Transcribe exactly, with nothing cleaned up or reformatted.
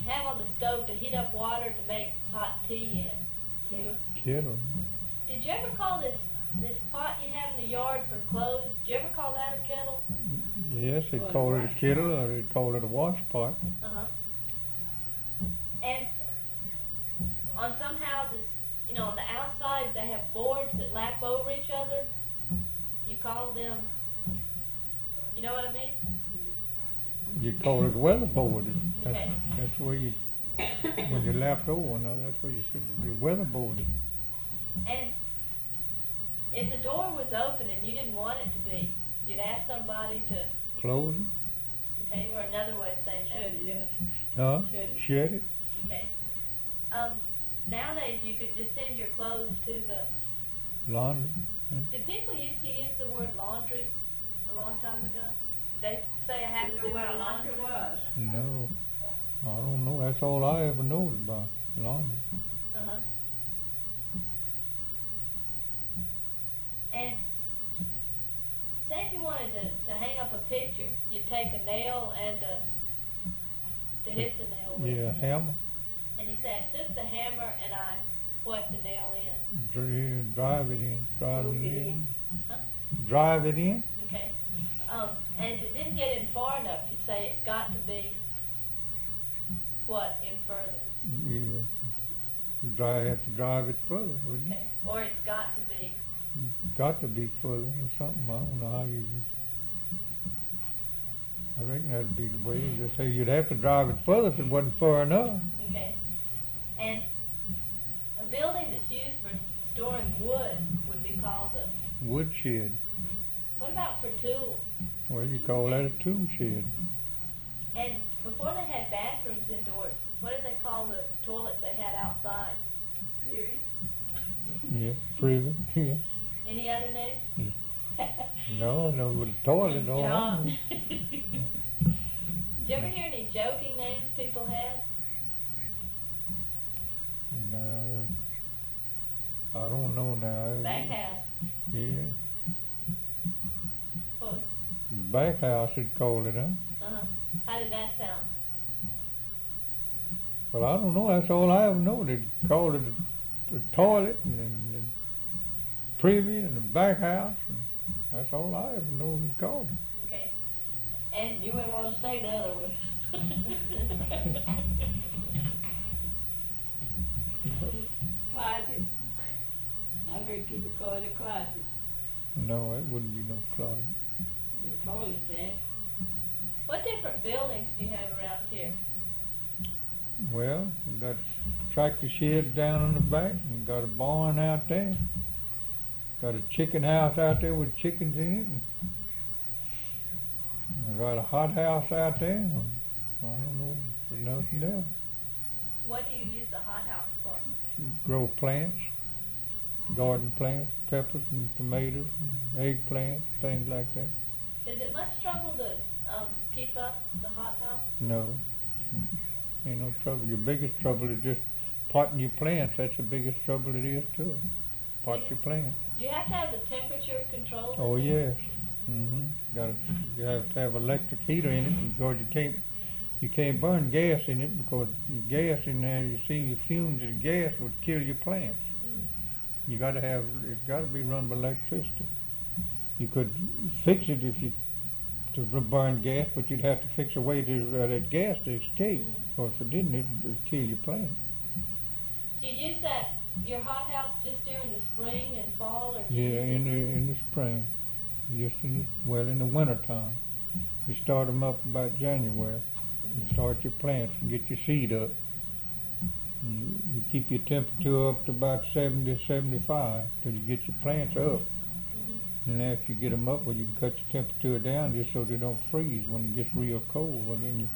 have on the stove to heat up water to make hot tea in? Kettle. Kettle. Did you ever call this this pot you have in the yard for clothes? Did you ever call that a kettle? Yes, they'd Or a call it a wash kettle or they'd call it a wash pot. Uh huh. And on some houses, you know, on the outside they have boards that lap over each other. You call them. You know what I mean? You'd call it weatherboard. That's, Okay. that's where you, when you lapped over one another, that's where you should be weatherboarded. And if the door was open and you didn't want it to be, you'd ask somebody to. Close it, Okay, or another way of saying Shut that. it up. huh? Shut it. Shut it. Okay. Um, nowadays you could just send your clothes to the. Laundry. Did people used to use the word laundry a long time ago? Did they say I have to Didn't do know what my a laundry? laundry was. No, I don't know. That's all I ever knowed about laundry. Uh huh. And say if you wanted to, to hang up a picture, you'd take a nail and a, to hit the nail with. Yeah, hammer. And you say I took the hammer and I whacked the nail in. Dri- Drive it in. Drive it Move it in. in. Huh? Drive it in. Okay. Um, and if it didn't get in far enough, you'd say it's got to be what in further. Yeah. You drive, have to drive it further, wouldn't you? Okay. Or it's got to be. Got to be further or something. I don't know how you. I reckon that'd be the way. They say you'd have to drive it further if it wasn't far enough. Okay. And a building that's used for storing wood would be called a. Woodshed. What about for tools? Well, you call that a tool shed. And before they had bathrooms indoors, what did they call the toilets they had outside? Theory. Yeah, prison. Yeah. Any other names? No, no, with a toilet all John. right. Did you ever hear any joking names people had? No, I don't know now. Backhouse. Yeah, What was? backhouse had called it, huh? Uh huh. How did that sound? Well, I don't know. That's all I ever know. They called it a, a toilet and, and, and privy and a backhouse. And that's all I ever know them called it. Okay. And You wouldn't want to say the other one. Closet. I heard people call it a closet. No, it wouldn't be no closet. They call it that. what different buildings do you have around here? Well, we got a tractor shed down in the back and got a barn out there. Got a chicken house out there with chickens in it. And I got a hot house out there. And I don't know, there's nothing there. What do you use the hothouse for? Grow plants, garden plants, peppers and tomatoes and eggplants, things like that. Is it much trouble to um, keep up the hothouse? No, ain't no trouble. Your biggest trouble is just potting your plants. That's the biggest trouble it is to it. Pot your plants. Do you have to have the temperature controlled? Oh in there? yes. Mm-hmm. Got you have to have electric heater in it because you can't you can't burn gas in it because the gas in there, you see the fumes of gas would kill your plants. Mm. You got to have it's got to be run by electricity. You could fix it if you to r- burn gas, but you'd have to fix a way to uh, that gas to escape. Mhm. Because if it didn't, it would kill your plant. Do you use that your hothouse just during the spring and fall, or do you Yeah, use in it? the in the spring, just in the, well in the winter time. You start them up about January. You Mhm. start your plants and get your seed up. And you, you keep your temperature up to about seventy, seventy-five till you get your plants up. Mhm. And after you get them up, well, you can cut your temperature down just so they don't freeze when it gets real cold. Well, then you